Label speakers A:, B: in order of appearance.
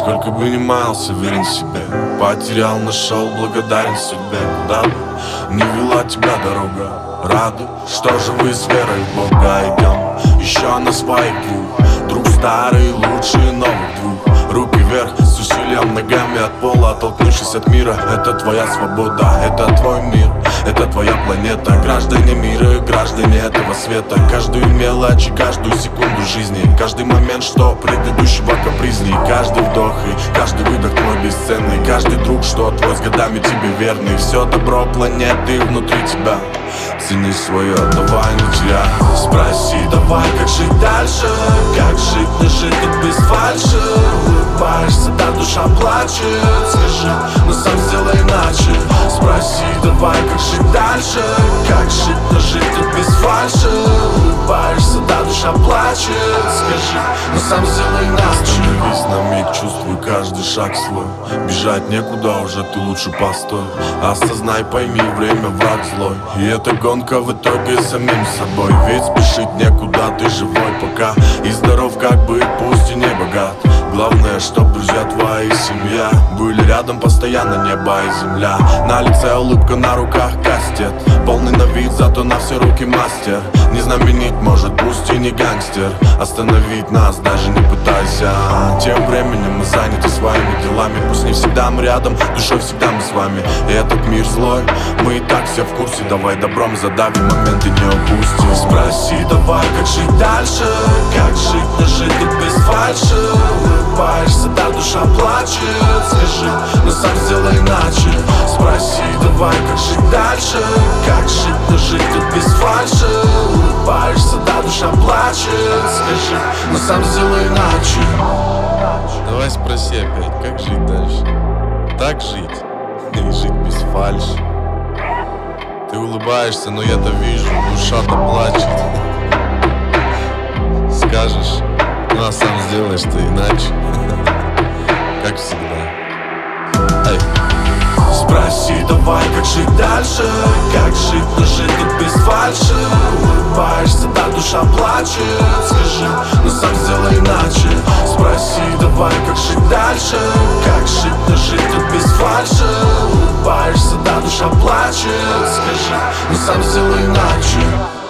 A: Сколько бы ни маялся, верен себе. Потерял, нашел, благодарен судьбе. Куда бы не вела тебя дорога, радуй, что же вы с верой в Бога. Идем еще на своих двух, друг старый, лучший новых двух. Руки вверх, с усилием ногами от пола, оттолкнувшись от мира. Это твоя свобода, это твой мир, это твоя планета. Граждане мира, граждане этого света. Каждую мелочь и каждую секунду жизни, каждый момент, что предыдущего капризней. Каждый вдох и каждый выдох твой бесценный. Каждый друг, что твой с годами тебе верный. Все добро планеты внутри тебя, цени свое, давай не теряй. Спроси, давай, как жить дальше, как жить, не жить тут без фальши. Улыбаешься, да душа плачет. Скажи, но сам сделай иначе. Спроси, давай, как жить дальше, как жить, но жить тут без фальши. Улыбаешься, да душа плачет. Скажи, но сам сделай иначе. Остановись на миг, чувствуй каждый шаг свой. Бежать некуда уже, ты лучше постой. Осознай, пойми, время враг злой. И эта гонка в итоге самим собой. Ведь спешить некуда, ты живой пока. И здоров, как быть, пусть и не богат. Главное, чтоб друзья твои, семья были рядом постоянно, небо и земля. На лице улыбка, на руках кастет. Полный на вид, зато на все руки мастер. Не знаменит, может, пусть и не гангстер. Остановить нас даже не пытайся. Тем временем мы заняты своими делами. Пусть не всегда мы рядом, душой всегда мы с вами. И этот мир злой, мы и так все в курсе. Давай добром задавим, моменты не упустим. Спроси, давай, как жить дальше, как жить, но жить тут без фальши. Улыбаешься, да душа плачет. Скажи, но сам сделай иначе. Спроси, давай, как жить дальше, как жить, но жить тут без фальши. Улыбаешься, да душа плачет. Скажи, но сам сделай иначе.
B: Давай спроси опять, как жить дальше? Так жить и жить без фальши. Ты улыбаешься, но я-то вижу, душа-то плачет. Скажешь, ну а сам сделаешь ты иначе. Как всегда. Эй.
A: Спроси, давай, как жить дальше, как жить, но жить тут без фальши. Улыбаешься, да душа плачет. Скажи, но сам сделай иначе. Спроси, давай, как жить дальше, как жить, но жить тут без фальши. Улыбаешься, да душа плачет. Скажи, но сам сделай иначе.